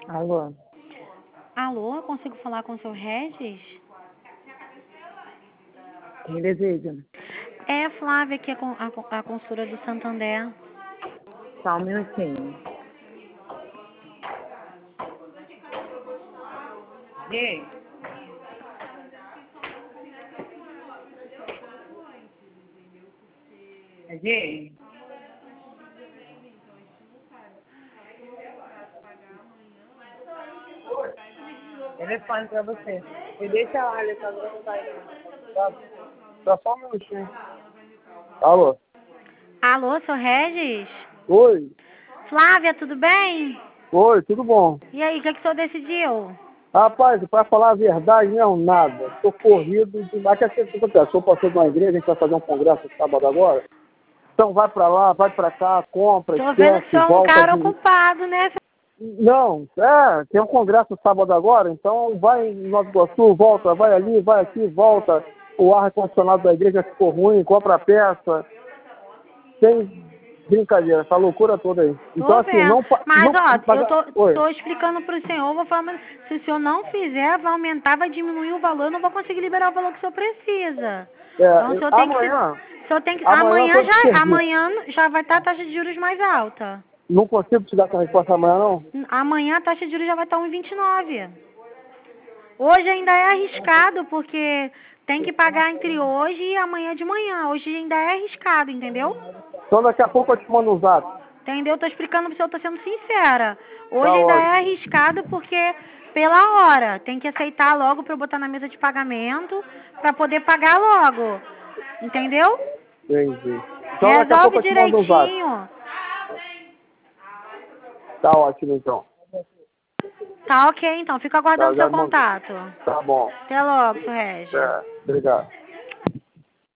Alô? Alô, eu consigo falar com o seu Regis? Quem deseja? É a Flávia aqui, a consultora do Santander. Só um minutinho. Gente. Gente. Telefone pra você. Me deixa a Alessandra não vai não. Só um minutinho. Alô? Alô, seu Regis? Oi, Flávia, tudo bem? oi, tudo bom? E aí, o que o senhor decidiu? Rapaz, para falar a verdade, não, nada. Estou corrido demais. O que acontece? Sou pastor de uma igreja, a gente vai fazer um congresso sábado agora. Então vai para lá, vai para cá, compra, Tô vendo que o esquece, senhor é um volta. cara ocupado, né? Não, tem um congresso sábado agora, então vai em Nova Iguaçu, volta, vai ali, vai aqui, volta. O ar-condicionado da igreja ficou ruim, compra a peça. Tem brincadeira, essa loucura toda aí. Então, Tô assim, vendo. Mas, ó, eu Oi. tô explicando pro senhor, vou falar, se o senhor não fizer, vai aumentar, vai diminuir o valor, eu não vou conseguir liberar o valor que o senhor precisa. Então, o senhor tem Amanhã, que... O senhor tem que... amanhã eu te pergunto. Amanhã já vai estar a taxa de juros mais alta. Não consigo te dar essa resposta amanhã, não? Amanhã a taxa de juros já vai estar 1,29. Hoje ainda é arriscado, porque tem que pagar entre hoje e amanhã de manhã. Hoje ainda é arriscado, entendeu? Então daqui a pouco eu te mando um zap. Entendeu? Tô explicando pro senhor, tô sendo sincera. Tá Hoje ainda é ótimo. arriscado porque pela hora. Tem que aceitar logo pra eu botar na mesa de pagamento pra poder pagar logo. Entendeu? Entendi. Então daqui a pouco Resolve eu te mando um zap. direitinho. Tá ótimo, então. Tá ok, então. Fico Tá, aguardando já seu mandei. contato. Tá bom. Até logo, seu Regis. Obrigado.